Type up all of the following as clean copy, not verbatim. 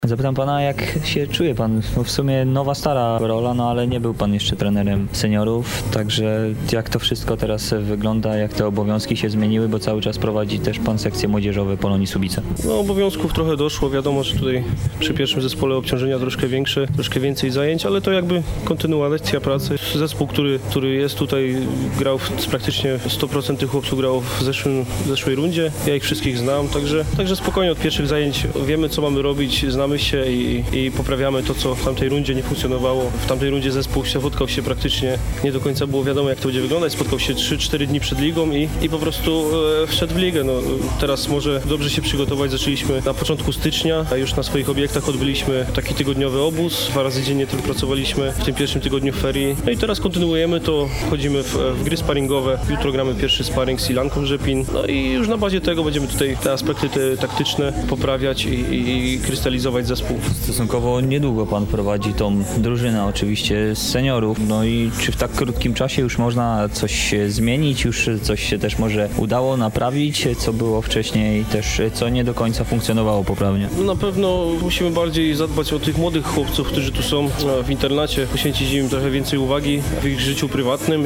Zapytam pana, jak się czuje pan? Bo w sumie nowa, stara rola, no ale nie był pan jeszcze trenerem seniorów, także jak to wszystko teraz wygląda, jak te obowiązki się zmieniły, bo cały czas prowadzi też pan sekcje młodzieżowe Polonii Subice. No, obowiązków trochę doszło, wiadomo, że tutaj przy pierwszym zespole obciążenia troszkę większe, troszkę więcej zajęć, ale to jakby kontynuacja pracy. Zespół, który jest tutaj, grał praktycznie 100% tych chłopców grało w zeszłej rundzie, ja ich wszystkich znam, także spokojnie od pierwszych zajęć wiemy, co mamy robić, znamy się i poprawiamy to, co w tamtej rundzie nie funkcjonowało. W tamtej rundzie zespół spotkał się praktycznie, nie do końca było wiadomo, jak to będzie wyglądać, spotkał się 3-4 dni przed ligą i po prostu wszedł w ligę. No, teraz może dobrze się przygotować, zaczęliśmy na początku stycznia, a już na swoich obiektach odbyliśmy taki tygodniowy obóz, 2 razy dziennie tylko pracowaliśmy w tym pierwszym tygodniu ferii. No i teraz kontynuujemy to, chodzimy w gry sparingowe, jutro gramy pierwszy sparring z Ilanką Rzepin, no i już na bazie tego będziemy tutaj te aspekty taktyczne poprawiać i krystalizować zespół. Stosunkowo niedługo pan prowadzi tą drużynę oczywiście z seniorów, no i czy w tak krótkim czasie już można coś zmienić, już coś się też może udało naprawić, co było wcześniej też, co nie do końca funkcjonowało poprawnie? No na pewno musimy bardziej zadbać o tych młodych chłopców, którzy tu są w internacie, poświęcić im trochę więcej uwagi w ich życiu prywatnym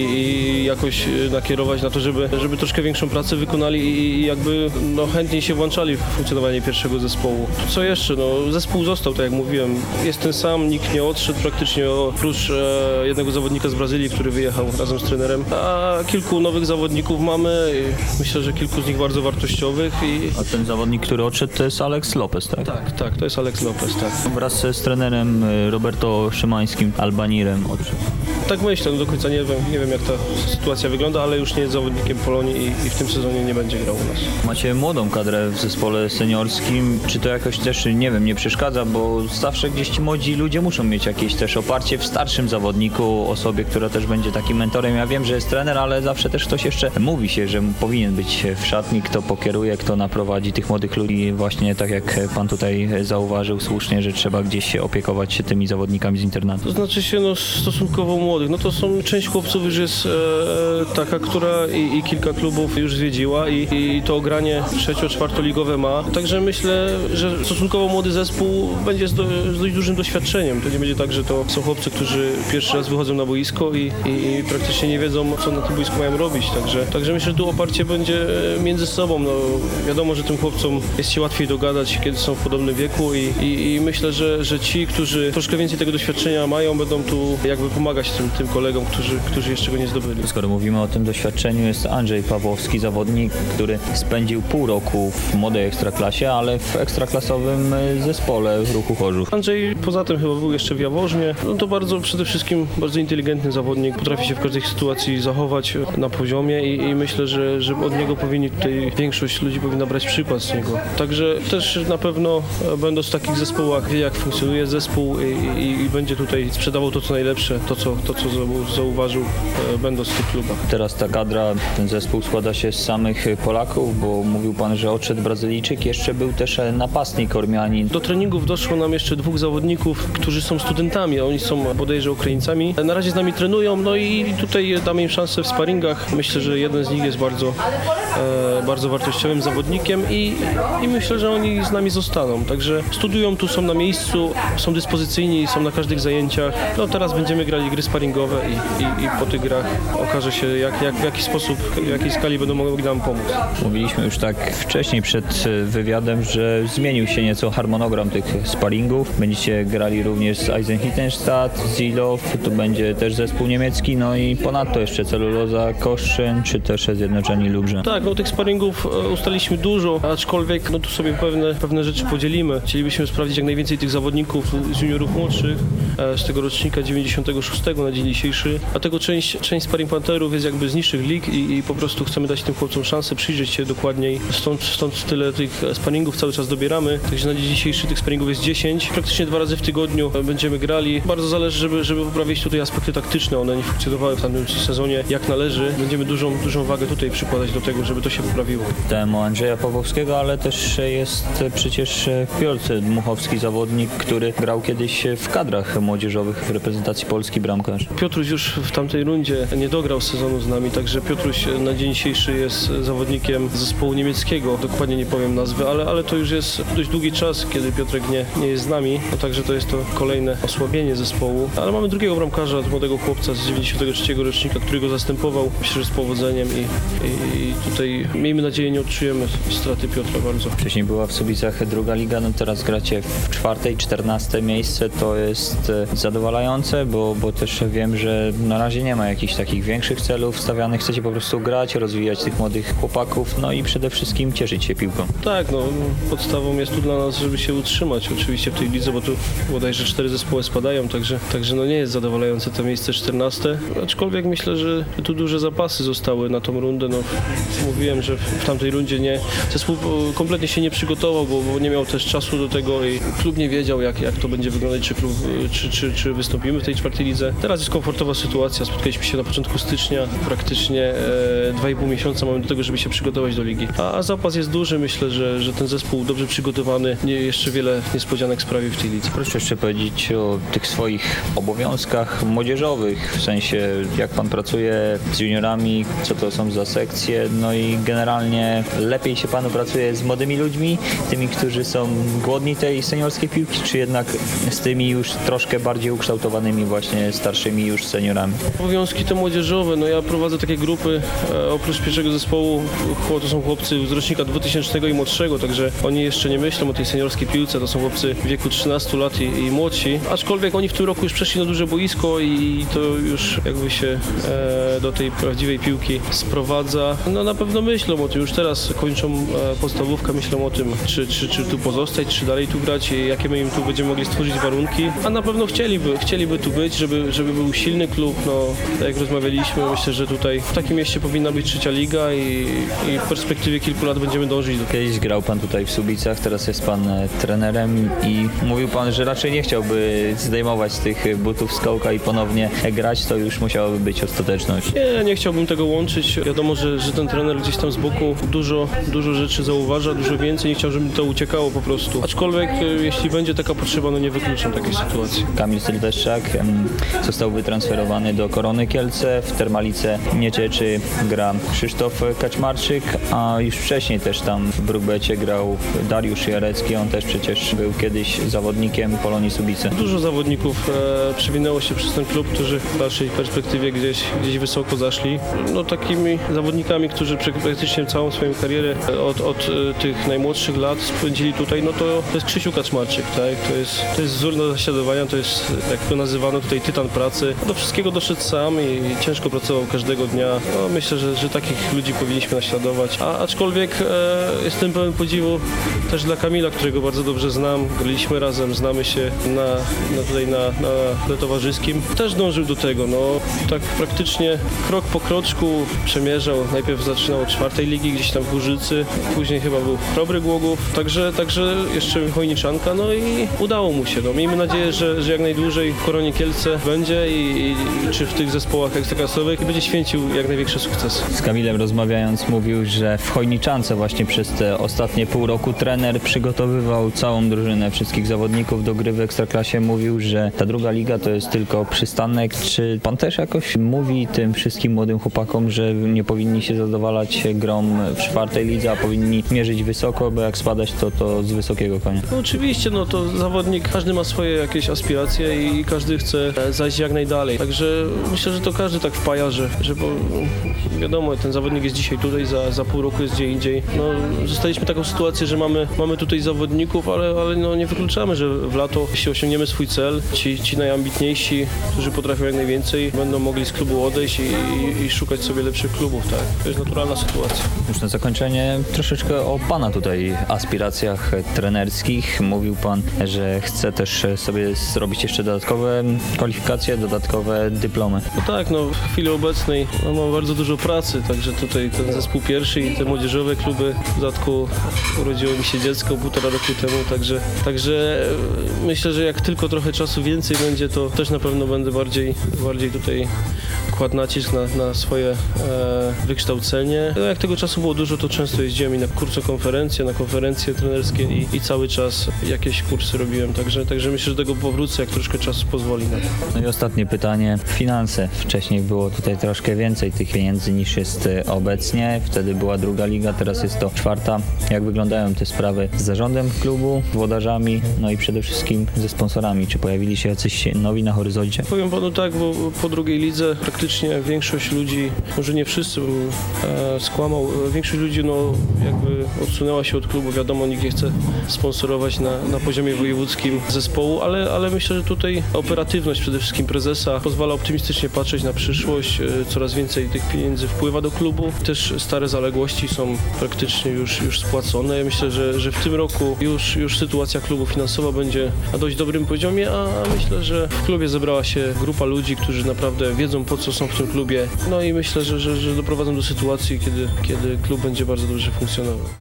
i jakoś nakierować na to, żeby troszkę większą pracę wykonali i jakby chętniej się włączali w funkcjonowanie pierwszego zespołu. Co jeszcze? No, zespół został, tak jak mówiłem, jest ten sam, nikt nie odszedł praktycznie, oprócz jednego zawodnika z Brazylii, który wyjechał razem z trenerem, a kilku nowych zawodników mamy, myślę, że kilku z nich bardzo wartościowych. A ten zawodnik, który odszedł, to jest Alex Lopez, tak? Tak, to jest Alex Lopez, tak. Wraz z trenerem Roberto Szymańskim, Albanirem odszedł. Tak myślę, do końca nie wiem jak ta sytuacja wygląda, ale już nie jest zawodnikiem Polonii i w tym sezonie nie będzie grał u nas. Macie młodą kadrę w zespole seniorskim, czy to jakoś też, nie wiem, nie przeszkadza, bo zawsze gdzieś ci młodzi ludzie muszą mieć jakieś też oparcie w starszym zawodniku, osobie, która też będzie takim mentorem. Ja wiem, że jest trener, ale zawsze też ktoś jeszcze mówi się, że powinien być w szatni, kto pokieruje, kto naprowadzi tych młodych ludzi, właśnie tak jak pan tutaj zauważył słusznie, że trzeba gdzieś się opiekować się tymi zawodnikami z internatu. To znaczy się stosunkowo młodych, to są część chłopców już jest taka, która i kilka klubów już zwiedziła i to granie 3-4-ligowe ma, także myślę, że stosunkowo młody zespół będzie z dość dużym doświadczeniem. To nie będzie tak, że to są chłopcy, którzy pierwszy raz wychodzą na boisko i praktycznie nie wiedzą, co na tym boisku mają robić, także myślę, że tu oparcie będzie między sobą. No, wiadomo, że tym chłopcom jest się łatwiej dogadać, kiedy są w podobnym wieku i myślę, że ci, którzy troszkę więcej tego doświadczenia mają, będą tu jakby pomagać tym kolegom, którzy jeszcze go nie zdobyli. Skoro mówimy o tym doświadczeniu, jest Andrzej Pawłowski, zawodnik, który spędził pół roku w młodej ekstraklasie, ale w ekstraklasowym zespole w Ruchu Chorzów. Andrzej poza tym chyba był jeszcze w Jaworznie. To przede wszystkim bardzo inteligentny zawodnik, potrafi się w każdej sytuacji zachować na poziomie i myślę, że od niego tutaj większość ludzi powinna brać przykład z niego. Także też na pewno będąc w takich zespołach wie, jak funkcjonuje zespół i będzie tutaj sprzedawał to, co najlepsze, to co zauważył, będąc w tych klubach. Teraz ta kadra, ten zespół składa się z samych Polaków, bo mówił pan, że odszedł Brazylijczyk, jeszcze był też napastnik Ormianin. Do treningów doszło nam jeszcze 2 zawodników, którzy są studentami, a oni są bodajże Ukraińcami. Na razie z nami trenują, no i tutaj damy im szansę w sparingach. Myślę, że jeden z nich jest bardzo wartościowym zawodnikiem i myślę, że oni z nami zostaną. Także studiują tu, są na miejscu, są dyspozycyjni, są na każdych zajęciach. No teraz będziemy grali gry sparingowe i po tych grach okaże się, w jaki sposób, w jakiej skali będą mogli nam pomóc. Mówiliśmy już tak wcześniej przed wywiadem, że zmienił się nieco harmonogram tych sparingów. Będziecie grali również z Eisenhüttenstadt, z Zilow, tu będzie też zespół niemiecki, no i ponadto jeszcze Celuloza Koszyn, czy też Zjednoczeni Lublin. Tak, tych sparingów ustaliliśmy dużo, aczkolwiek tu sobie pewne rzeczy podzielimy. Chcielibyśmy sprawdzić jak najwięcej tych zawodników z juniorów młodszych, z tego rocznika 96 na dzień dzisiejszy, a tego część sparring partnerów jest jakby z niższych lig i po prostu chcemy dać tym chłopcom szansę przyjrzeć się dokładniej. Stąd tyle tych sparingów cały czas dobieramy, także na dzień dzisiejszy tych sparingów jest 10. Praktycznie 2 razy w tygodniu będziemy grali. Bardzo zależy, żeby poprawić tutaj aspekty taktyczne. One nie funkcjonowały w tamtym sezonie jak należy. Będziemy dużą wagę tutaj przykładać do tego, żeby to się poprawiło. Temu Andrzeja Pawłowskiego, ale też jest przecież Piotr Dmuchowski, zawodnik, który grał kiedyś w kadrach młodzieżowych w reprezentacji Polski, bramkarz. Piotruś już w tamtej rundzie nie dograł sezonu z nami, także Piotruś na dzień dzisiejszy jest zawodnikiem zespołu niemieckiego. Dokładnie nie powiem nazwy, ale to już jest dość długi czas, kiedy Piotrek nie jest z nami, no także to jest to kolejne osłabienie zespołu. Ale mamy drugiego bramkarza, młodego chłopca z 93 rocznika, który go zastępował, myślę, że z powodzeniem i tutaj miejmy nadzieję nie odczujemy straty Piotra bardzo. Wcześniej była w Słubicach druga liga, no teraz gracie w 4., 14 miejsce, to jest zadowalające, bo też wiem, że na razie nie ma jakichś takich większych celów stawianych, chcecie po prostu grać, rozwijać tych młodych chłopaków, no i przede wszystkim cieszyć się piłką. Tak, no podstawą jest tu dla nas, żeby się utrzymać oczywiście w tej lidze, bo tu bodajże 4 zespoły spadają, także no nie jest zadowalające to miejsce 14, aczkolwiek myślę, że tu duże zapasy zostały na tą rundę, no mówiłem, że w tamtej rundzie zespół kompletnie się nie przygotował, bo nie miał też czasu do tego i klub nie wiedział jak to będzie wyglądać, czy wystąpimy w tej 4. lidze. Teraz jest komfortowa sytuacja, spotkaliśmy się na początku stycznia, praktycznie 2,5 miesiąca mamy do tego, żeby się przygotować do ligi. A zapas jest duży, myślę, że ten zespół dobrze przygotowany, jeszcze wiele niespodzianek sprawi w tej lidze. Proszę jeszcze powiedzieć o tych swoich obowiązkach młodzieżowych, w sensie jak pan pracuje z juniorami, co to są za sekcje, no i generalnie lepiej się panu pracuje z młodymi ludźmi, tymi, którzy są głodni tej seniorskiej piłki, czy jednak z tymi już troszkę bardziej ukształtowanymi właśnie starszymi już seniorami? Obowiązki te młodzieżowe, no ja prowadzę takie grupy, oprócz pierwszego zespołu to są chłopcy z rocznika 2000 i młodszego, także oni jeszcze nie myślą o tej seniorskiej piłce, to są chłopcy w wieku 13 lat i młodsi, aczkolwiek oni w tym roku już przeszli na duże boisko i to już jakby się do tej prawdziwej piłki sprowadza. No na pewno myślą o tym, już teraz kończą podstawówkę, myślą o tym, czy tu pozostać, czy dalej tu grać i jakie my im tu będziemy mogli stworzyć warunki, a na pewno chcieliby tu być, żeby był silny klub, no tak jak rozmawialiśmy, myślę, że tutaj w takim mieście powinna być 3. liga i w perspektywie kilku lat będziemy dążyć do tego. Kiedyś grał pan tutaj w Słubicach, teraz jest pan trenerem i mówił pan, że raczej nie chciałby zdejmować tych butów z kołka i ponownie grać, to już musiałaby być ostateczność. Nie chciałbym tego łączyć. Wiadomo, że ten trener gdzieś tam z boku dużo rzeczy zauważa, dużo więcej, nie chciał, żeby to uciekało po prostu. Aczkolwiek jeśli będzie taka potrzeba, no nie wykluczam takiej sytuacji. Kamil Sylweszczak został wytransferowany do Korony Kielce, w Termalice Niecieczy gra Krzysztof Kaczmarczyk, a już wcześniej też tam w Brukbecie grał Dariusz Jarecki, on też przecież był kiedyś zawodnikiem Polonii Słubice. Dużo zawodników przewinęło się przez ten klub, którzy w dalszej perspektywie gdzieś wysoko zaszli. No takimi zawodnikami, którzy praktycznie całą swoją karierę od tych najmłodszych lat spędzili tutaj, no to jest Krzysiu Kaczmarczyk, tak? To jest wzór do naśladowania, to jest, jak to nazywano tutaj, tytan pracy. Do wszystkiego doszedł sam i ciężko pracował każdego dnia. No, myślę, że takich ludzi powinniśmy naśladować. Aczkolwiek jestem pełen podziwu też dla Kamila, którego bardzo dobrze znam. Graliśmy razem, znamy się na tle towarzyskim. Też dążył do tego, no tak praktycznie krok po kroczku przemierzał. Najpierw zaczynał od 4. ligi, gdzieś tam w Górzycy, później chyba był Chrobry Głogów, także jeszcze Chojniczanka, no i udało mu się. No. Miejmy nadzieję, że jak najdłużej w Koronie Kielce będzie i czy w tych zespołach ekstraklasowych i będzie święcił jak największe sukcesy. Z Kamilem rozmawiając mówił, że w Chojniczance właśnie przez te ostatnie pół roku trener przygotowywał całą drużynę, wszystkich zawodników do gry w Ekstraklasie. Mówił, że ta druga liga to jest tylko przystanek. Czy pan też jakoś mówi tym wszystkim młodym chłopakom, że nie powinni się zadowalać grą w 4. lidze, a powinni mierzyć wysoko, bo jak spadać to z wysokiego konia? No oczywiście, no to zawodnik, każdy ma swoje jakieś aspiracje i każdy chce zajść jak najdalej. Także myślę, że to każdy tak wpaja, że bo wiadomo, ten zawodnik jest dzisiaj tutaj, za pół roku jest gdzie indziej. No, zostaliśmy taką sytuację, że mamy tutaj zawodników, ale no, nie wykluczamy, że w lato, jeśli osiągniemy swój cel, ci najambitniejsi, którzy potrafią jak najwięcej, będą mogli z klubu odejść i szukać sobie lepszych klubów, tak. To jest naturalna sytuacja. Już na zakończenie troszeczkę o pana tutaj aspiracjach trenerskich. Mówił pan, że chce też sobie zrobić jeszcze dodatkowe kwalifikacje, dodatkowe dyplomy. No tak, no w chwili obecnej mam bardzo dużo pracy, także tutaj ten zespół pierwszy i te młodzieżowe kluby, w dodatku urodziło mi się dziecko 1,5 roku temu, także myślę, że jak tylko trochę czasu więcej będzie, to też na pewno będę bardziej tutaj kładł nacisk na swoje wykształcenie szkolenie. No jak tego czasu było dużo, to często jeździłem i na kursokonferencje, na konferencje trenerskie i cały czas jakieś kursy robiłem, także myślę, że do tego powrócę, jak troszkę czasu pozwoli na to. No i ostatnie pytanie. Finanse. Wcześniej było tutaj troszkę więcej tych pieniędzy niż jest obecnie. Wtedy była druga liga, teraz jest to czwarta. Jak wyglądają te sprawy z zarządem klubu, włodarzami, no i przede wszystkim ze sponsorami? Czy pojawili się jacyś nowi na horyzoncie? Powiem panu tak, bo po drugiej lidze praktycznie większość ludzi, może nie wszyscy bym skłamał, większość ludzi jakby odsunęła się od klubu. Wiadomo, nikt nie chce sponsorować na poziomie wojewódzkim zespołu, ale myślę, że tutaj operatywność przede wszystkim prezesa pozwala optymistycznie patrzeć na przyszłość. Coraz więcej tych pieniędzy wpływa do klubu. Też stare zaległości są praktycznie już spłacone. Ja myślę, że w tym roku już sytuacja klubu finansowa będzie na dość dobrym poziomie, a myślę, że w klubie zebrała się grupa ludzi, którzy naprawdę wiedzą, po co są w tym klubie. No i myślę, że doprowadzą do sytuacji, kiedy klub będzie bardzo dobrze funkcjonował.